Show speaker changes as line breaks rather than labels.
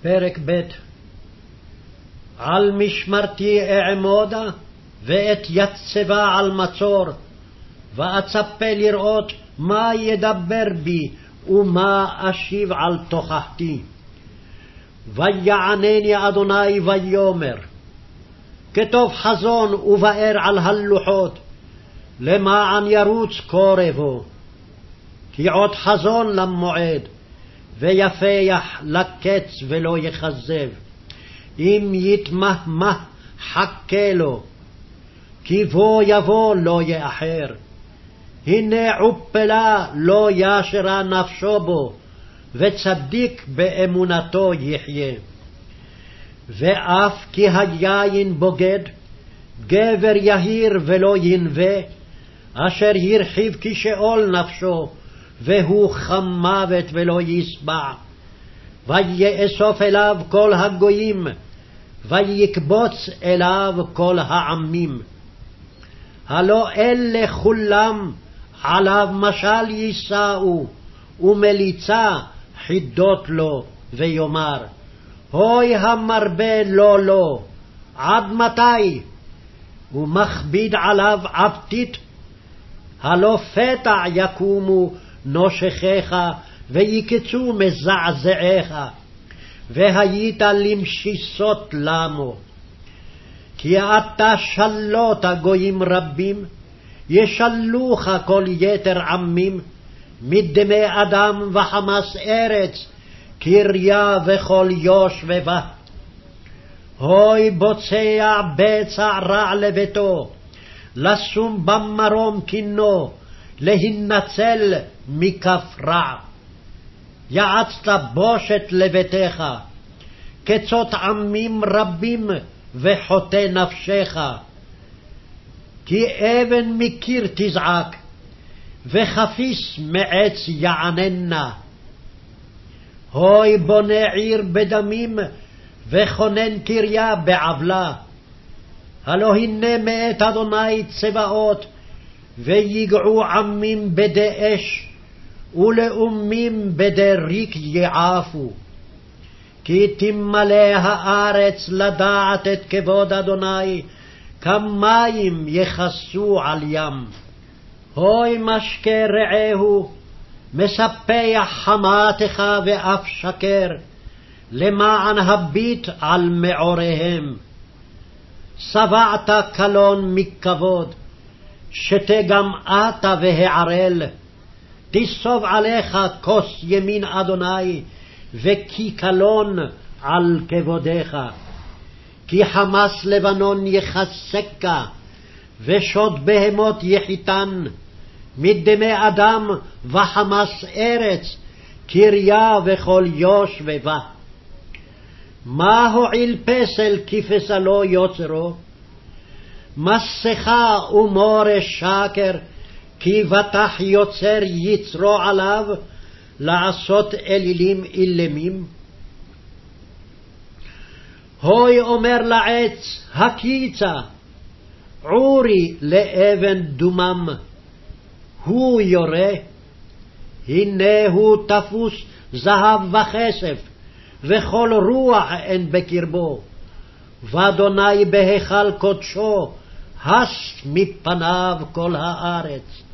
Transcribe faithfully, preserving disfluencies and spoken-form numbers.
פרק ב'. על משמרתי אעמודה, ואת יצבה על מצור, ואצפה לראות מה ידבר בי, ומה אשיב על תוכחתי. ויענני אדוני ויאמר, כתוב חזון ובאר על הלוחות, למען ירוץ קורבו. כי עוד חזון למועד, ויפח לקץ ולא יכזב. אם יתמהמה חכה לו, כי בוא יבוא לא יאחר. הנה עופלה לא ישרה נפשו בו, וצדיק באמונתו יחיה. ואף כי היין בוגד, גבר יהיר ולא ינווה, אשר ירחיב כשאול נפשו, והוא חמוות ולא יסבע. ויאסוף אליו כל הגויים, ויקבוץ אליו כל העמים. הלא אלה כולם עליו משל יישאו, ומליצה חידות לו, ויאמר, הוי המרבה לא לא, עד מתי? ומכביד עליו עבטית, הלא פתע יקומו נושכיך, ויקצו מזעזעיך, והיית למשיסות למו. כי אתה שלוט גויים רבים, ישלוך כל יתר עמים, מדמי אדם וחמס ארץ, קריה וכל יושבבה. הוי בוצע בצע רע לביתו, לשום במרום קינו, להינצל מכף רע. יעצת בושת לביתך, קצות עמים רבים וחוטא נפשך. כי אבן מקיר תזעק, וחפיס מעץ יעננה. הוי בונה עיר בדמים, וכונן קריה בעוולה. הלא הנה מאת אדוני צבאות, ויגעו עמים בדי אש, ולאומים בדי ריק יעפו. כי תמלא הארץ לדעת את כבוד אדוני, כמים יכסו על ים. הוי משקה רעהו, מספח חמתך ואף שקר, למען הביט על מעוריהם. שבעת קלון מכבוד, שתה גם אתה והערל. תסוב עליך כוס ימין אדוני, וכי קלון על כבודך. כי חמס לבנון יחסקה, ושוד בהמות יחיתן, מדמי אדם וחמס ארץ, קריה וכל יושבבה. מה הועיל פסל כפסלו יוצרו? מסכה ומורש שקר, כי בטח יוצר יצרו עליו, לעשות אלילים אילמים. הוי אומר לעץ, הקיצה, עורי לאבן דומם. הוא יורה, הנה הוא תפוס זהב וכסף, וכל רוח אין בקרבו. ואדוני בהיכל קודשו, הס מפניו כל הארץ.